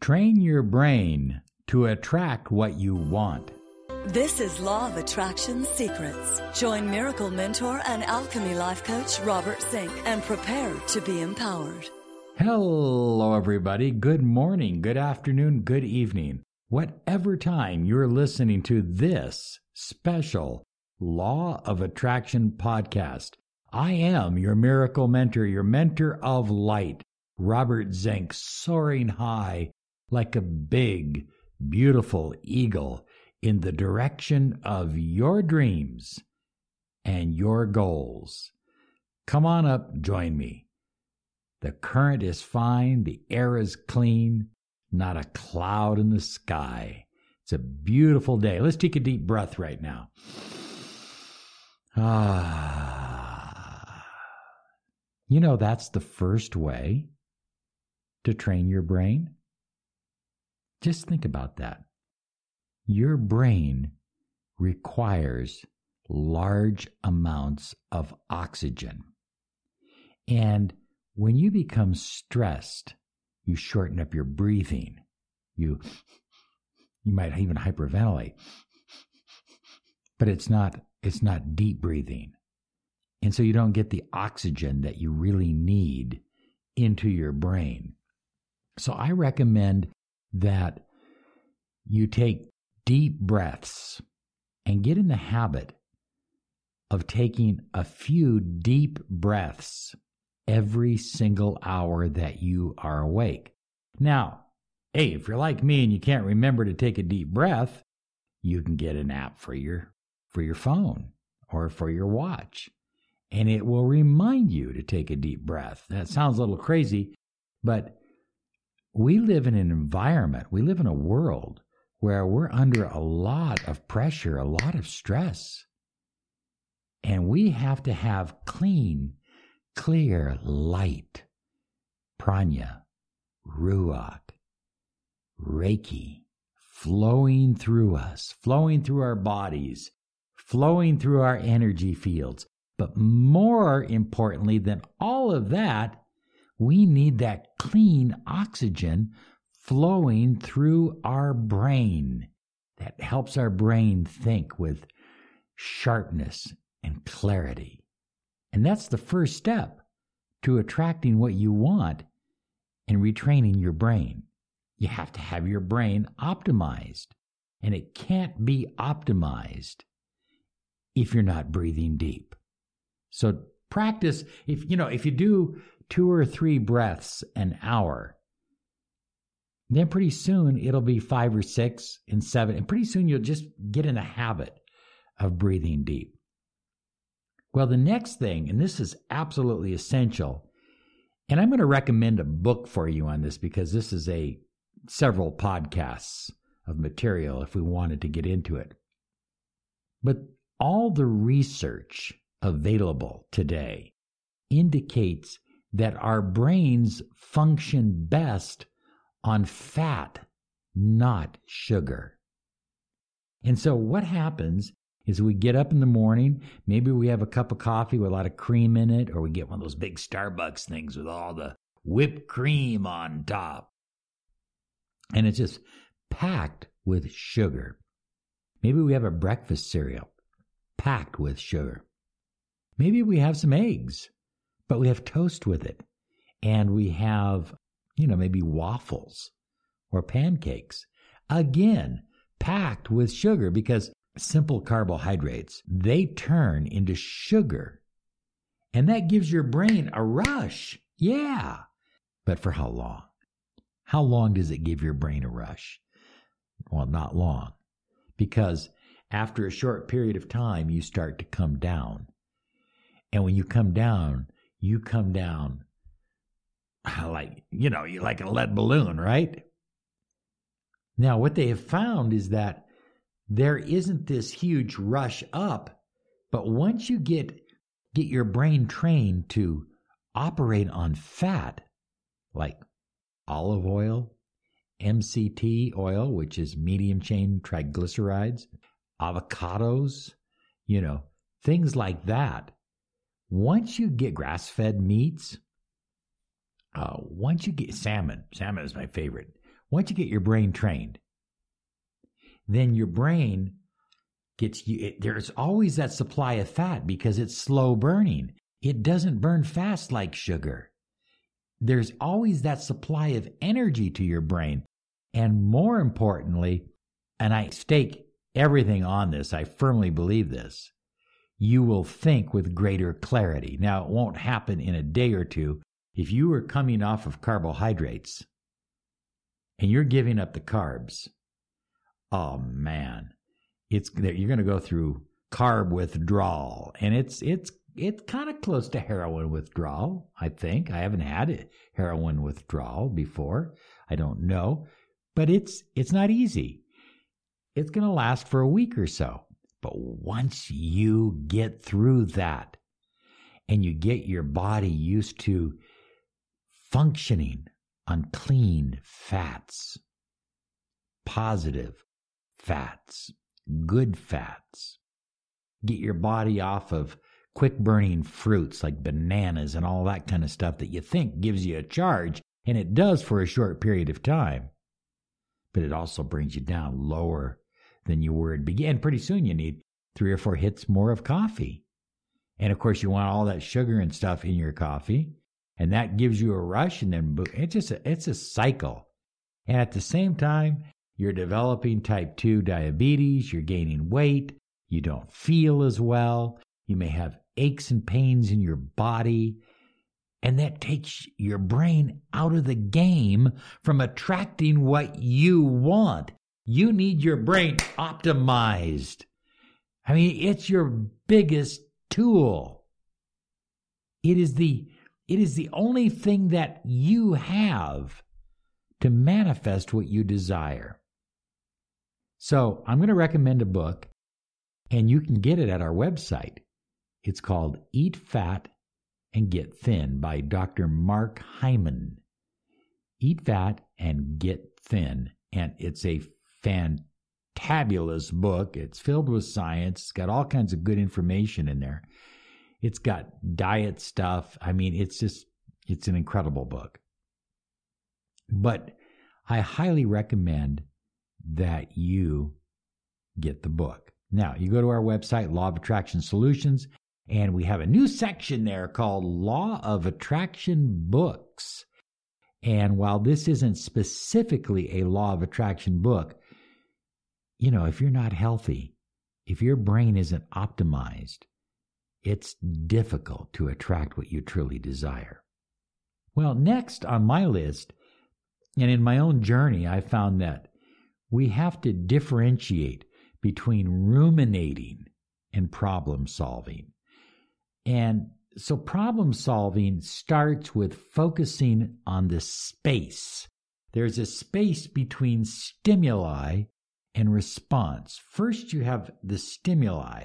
Train your brain to attract what you want. This is Law of Attraction Secrets. Join Miracle Mentor and Alchemy Life Coach Robert Zink and prepare to be empowered. Hello, everybody. Good morning, good afternoon, good evening. Whatever time you're listening to this special Law of Attraction podcast, I am your miracle mentor, your mentor of light, Robert Zink, soaring high like a big, beautiful eagle in the direction of your dreams and your goals. Come on up, join me. The current is fine, the air is clean, not a cloud in the sky. It's a beautiful day. Let's take a deep breath right now. You know, that's the first way to train your brain. Just think about that. Your brain requires large amounts of oxygen. And when you become stressed, you shorten up your breathing. You might even hyperventilate. But it's not deep breathing. And so you don't get the oxygen that you really need into your brain. So I recommend that you take deep breaths and get in the habit of taking a few deep breaths every single hour that you are awake. Now, hey, if you're like me and you can't remember to take a deep breath, you can get an app for your phone or for your watch, and it will remind you to take a deep breath. That sounds a little crazy, but we live in an environment, we live in a world where we're under a lot of pressure, a lot of stress. And we have to have clean, clear light, prana, ruach, reiki, flowing through us, flowing through our bodies, flowing through our energy fields. But more importantly than all of that, we need that clean oxygen flowing through our brain that helps our brain think with sharpness and clarity. And that's the first step to attracting what you want and retraining your brain. You have to have your brain optimized, and it can't be optimized if you're not breathing deep. So practice, if you do 2 or 3 breaths an hour, then pretty soon it'll be 5 or 6 and 7, and pretty soon you'll just get in the habit of breathing deep. Well, the next thing, and this is absolutely essential, and I'm going to recommend a book for you on this because this is several podcasts of material if we wanted to get into it. But all the research available today indicates that our brains function best on fat, not sugar. And so what happens is we get up in the morning, maybe we have a cup of coffee with a lot of cream in it, or we get one of those big Starbucks things with all the whipped cream on top. And it's just packed with sugar. Maybe we have a breakfast cereal packed with sugar. Maybe we have some eggs, but we have toast with it. And we have, maybe waffles or pancakes. Again, packed with sugar because simple carbohydrates, they turn into sugar. And that gives your brain a rush. Yeah. But for how long? How long does it give your brain a rush? Well, not long. Because after a short period of time, you start to come down. And when you come down like, you're like a lead balloon, right? Now, what they have found is that there isn't this huge rush up, but once you get your brain trained to operate on fat, like olive oil, MCT oil, which is medium chain triglycerides, avocados, things like that. Once you get grass-fed meats, once you get salmon is my favorite. once you get your brain trained, then your brain gets you. There's always that supply of fat because it's slow burning. It doesn't burn fast like sugar. There's always that supply of energy to your brain. And more importantly, and I stake everything on this, I firmly believe this, you will think with greater clarity. Now, it won't happen in a day or two. If you are coming off of carbohydrates and you're giving up the carbs, oh man, you're going to go through carb withdrawal. And it's kind of close to heroin withdrawal, I think. I haven't had a heroin withdrawal before. I don't know. But it's not easy. It's going to last for a week or so. But once you get through that and you get your body used to functioning on clean fats, positive fats, good fats, get your body off of quick burning fruits like bananas and all that kind of stuff that you think gives you a charge, and it does for a short period of time. But it also brings you down lower than you were at the beginning. Pretty soon you need 3 or 4 hits more of coffee. And of course you want all that sugar and stuff in your coffee, and that gives you a rush, and then it's a cycle. And at the same time, you're developing type 2 diabetes, you're gaining weight, you don't feel as well, you may have aches and pains in your body, and that takes your brain out of the game from attracting what you want. You need your brain optimized. I mean, it's your biggest tool. It is the only thing that you have to manifest what you desire. So I'm going to recommend a book, and you can get it at our website. It's called Eat Fat and Get Thin by Dr. Mark Hyman. Eat Fat and Get Thin. And it's a fantabulous book. It's filled with science. It's got all kinds of good information in there. It's got diet stuff. I mean, it's an incredible book. But I highly recommend that you get the book. Now, you go to our website, Law of Attraction Solutions, and we have a new section there called Law of Attraction Books. And while this isn't specifically a Law of Attraction book, you know, if you're not healthy, if your brain isn't optimized, it's difficult to attract what you truly desire. Well, next on my list, and in my own journey, I found that we have to differentiate between ruminating and problem solving. And so problem solving starts with focusing on the space. There's a space between stimuli and response. First, you have the stimuli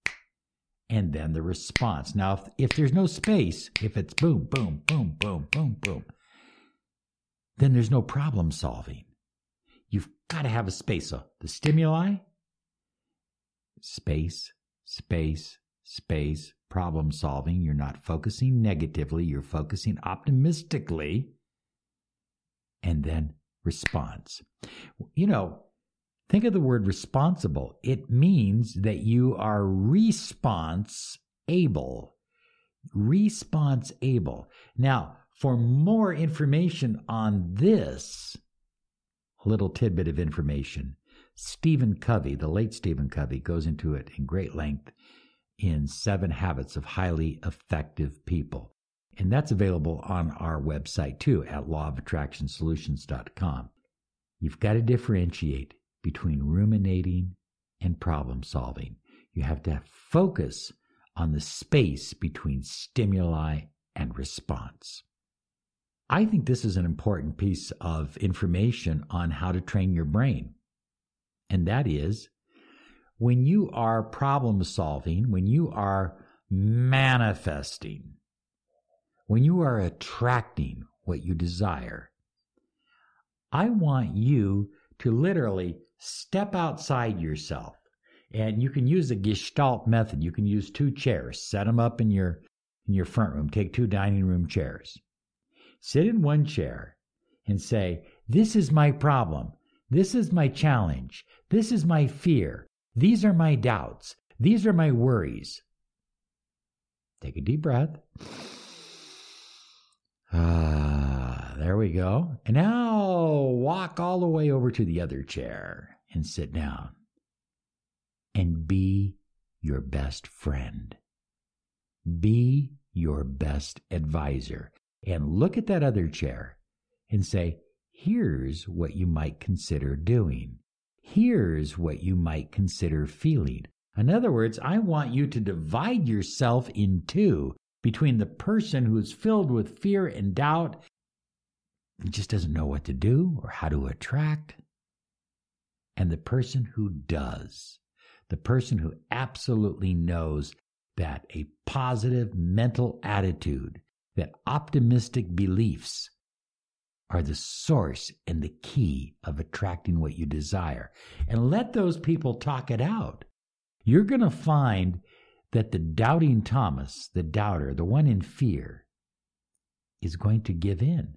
and then the response. Now, if there's no space, if it's boom, boom, boom, boom, boom, boom, then there's no problem solving. You've got to have a space. So the stimuli, space, space, space, problem solving. You're not focusing negatively. You're focusing optimistically. And then response. You know, think of the word responsible. It means that you are response able. Response able. Now, for more information on this, a little tidbit of information, Stephen Covey, the late Stephen Covey, goes into it in great length in 7 Habits of Highly Effective People. And that's available on our website too at lawofattractionsolutions.com. You've got to differentiate between ruminating and problem solving. You have to focus on the space between stimuli and response. I think this is an important piece of information on how to train your brain. And that is, when you are problem solving, when you are manifesting, when you are attracting what you desire, I want you to literally step outside yourself. And you can use the Gestalt method. You can use 2 chairs, set them up in your front room. Take 2 dining room chairs. Sit in one chair and say, This is my problem. This is my challenge. This is my fear. These are my doubts. These are my worries. Take a deep breath. There we go. And now walk all the way over to the other chair and sit down. And be your best friend. Be your best advisor. And look at that other chair and say, here's what you might consider doing. Here's what you might consider feeling. In other words, I want you to divide yourself in two between the person who is filled with fear and doubt and just doesn't know what to do or how to attract, and the person who does, the person who absolutely knows that a positive mental attitude, that optimistic beliefs are the source and the key of attracting what you desire. And let those people talk it out. You're going to find that the doubting Thomas, the doubter, the one in fear, is going to give in.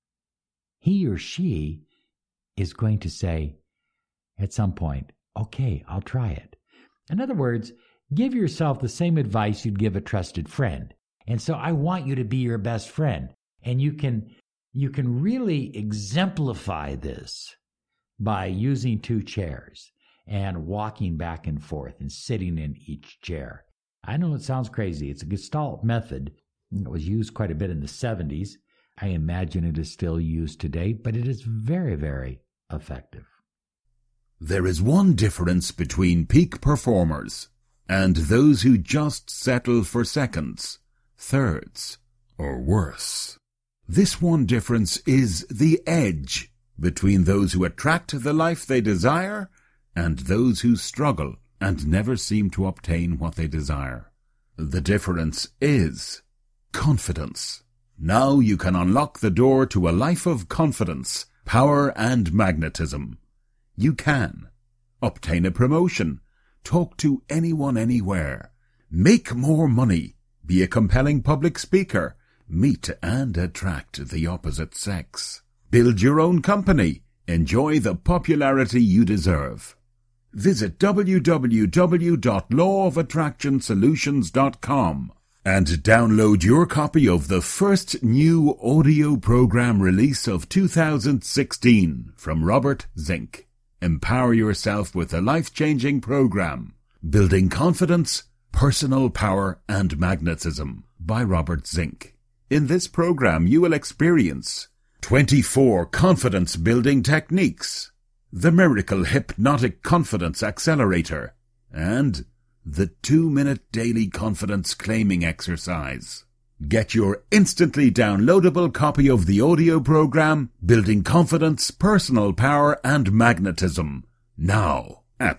He or she is going to say at some point, okay, I'll try it. In other words, give yourself the same advice you'd give a trusted friend. And so I want you to be your best friend. And you can really exemplify this by using two chairs and walking back and forth and sitting in each chair. I know it sounds crazy. It's a Gestalt method. It was used quite a bit in the 70s. I imagine it is still used today, but it is very, very effective. There is one difference between peak performers and those who just settle for seconds, thirds, or worse. This one difference is the edge between those who attract the life they desire and those who struggle and never seem to obtain what they desire. The difference is confidence. Now you can unlock the door to a life of confidence, power, and magnetism. You can obtain a promotion, talk to anyone anywhere, make more money, be a compelling public speaker, meet and attract the opposite sex, build your own company, enjoy the popularity you deserve. Visit www.lawofattractionsolutions.com and download your copy of the first new audio program release of 2016 from Robert Zink. Empower yourself with a life-changing program, Building Confidence, Personal Power, and Magnetism by Robert Zink. In this program, you will experience 24 confidence-building techniques, the Miracle Hypnotic Confidence Accelerator, and the 2-minute daily confidence claiming exercise. Get your instantly downloadable copy of the audio program, Building Confidence, Personal Power, and Magnetism, now at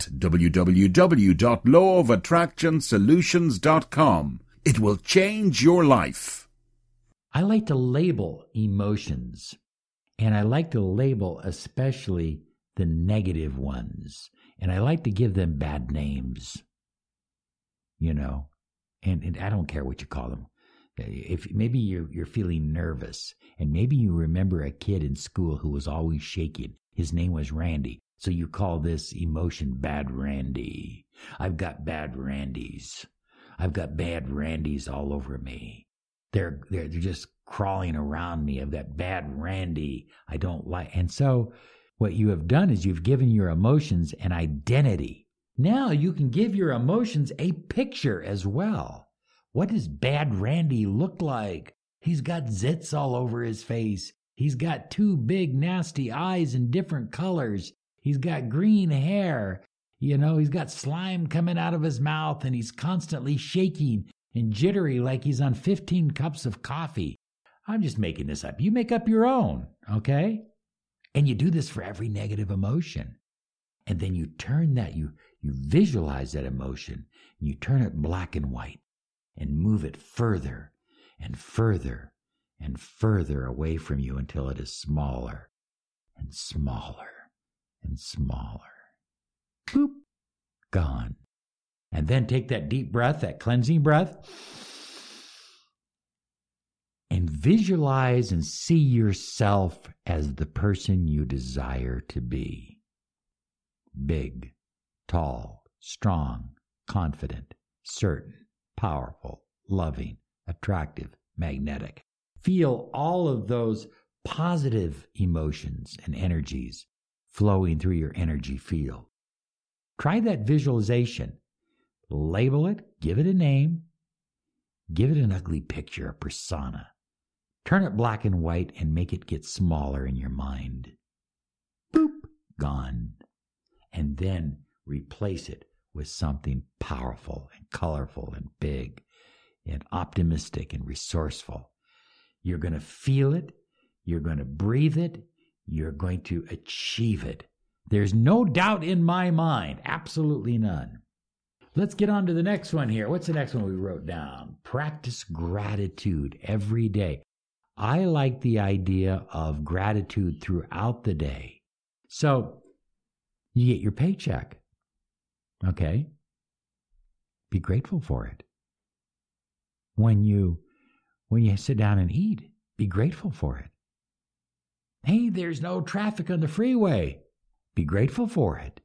www.lawofattractionsolutions.com. It will change your life. I like to label emotions, and I like to label especially the negative ones, and I like to give them bad names, and I don't care what you call them. If maybe you're feeling nervous, and maybe you remember a kid in school who was always shaking. His name was Randy. So you call this emotion Bad Randy. I've got bad Randys. I've got bad Randys all over me. They're just crawling around me. I've got bad Randy. I don't like. And so what you have done is you've given your emotions an identity. Now you can give your emotions a picture as well. What does bad Randy look like? He's got zits all over his face. He's got 2 big nasty eyes in different colors. He's got green hair. He's got slime coming out of his mouth, and he's constantly shaking and jittery like he's on 15 cups of coffee. I'm just making this up. You make up your own, okay? And you do this for every negative emotion. And then you turn that, you visualize that emotion, and you turn it black and white and move it further and further and further away from you until it is smaller and smaller and smaller. Boop, gone. And then take that deep breath, that cleansing breath, and visualize and see yourself as the person you desire to be. Big, tall, strong, confident, certain, powerful, loving, attractive, magnetic. Feel all of those positive emotions and energies flowing through your energy field. Try that visualization. Label it, give it a name, give it an ugly picture, a persona. Turn it black and white and make it get smaller in your mind. Boop, gone. And then replace it with something powerful and colorful and big and optimistic and resourceful. You're going to feel it. You're going to breathe it. You're going to achieve it. There's no doubt in my mind. Absolutely none. Let's get on to the next one here. What's the next one we wrote down? Practice gratitude every day. I like the idea of gratitude throughout the day. So you get your paycheck. Okay? Be grateful for it. When you sit down and eat, be grateful for it. Hey, there's no traffic on the freeway. Be grateful for it.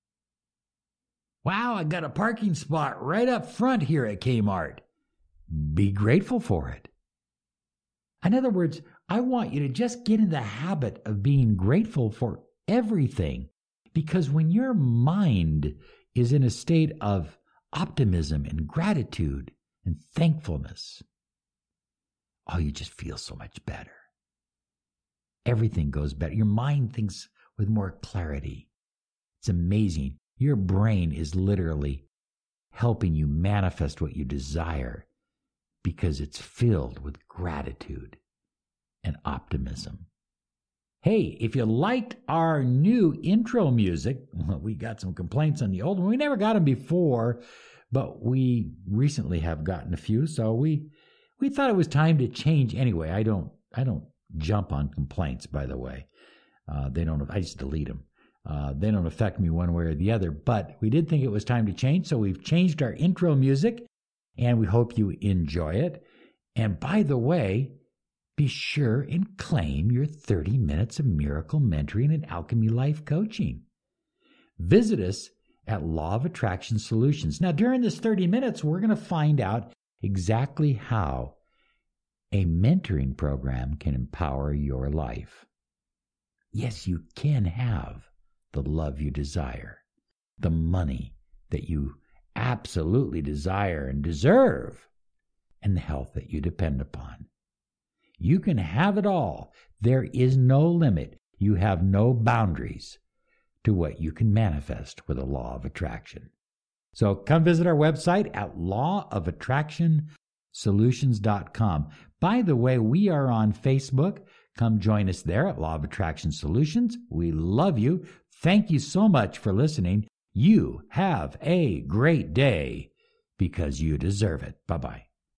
Wow, I got a parking spot right up front here at Kmart. Be grateful for it. In other words, I want you to just get in the habit of being grateful for everything, because when your mind is in a state of optimism and gratitude and thankfulness, oh, you just feel so much better. Everything goes better. Your mind thinks with more clarity. It's amazing. Your brain is literally helping you manifest what you desire because it's filled with gratitude and optimism. Hey, if you liked our new intro music, well, we got some complaints on the old one. We never got them before, but we recently have gotten a few, so we thought it was time to change anyway. I don't jump on complaints, by the way. I just delete them. They don't affect me one way or the other, but we did think it was time to change, so we've changed our intro music, and we hope you enjoy it. And by the way, be sure and claim your 30 minutes of miracle mentoring and alchemy life coaching. Visit us at Law of Attraction Solutions. Now, during this 30 minutes, we're going to find out exactly how a mentoring program can empower your life. Yes, you can have the love you desire, the money that you absolutely desire and deserve, and the health that you depend upon. You can have it all. There is no limit. You have no boundaries to what you can manifest with a law of attraction. So come visit our website at lawofattractionsolutions.com. By the way, we are on Facebook. Come join us there at Law of Attraction Solutions. We love you. Thank you so much for listening. You have a great day because you deserve it. Bye-bye.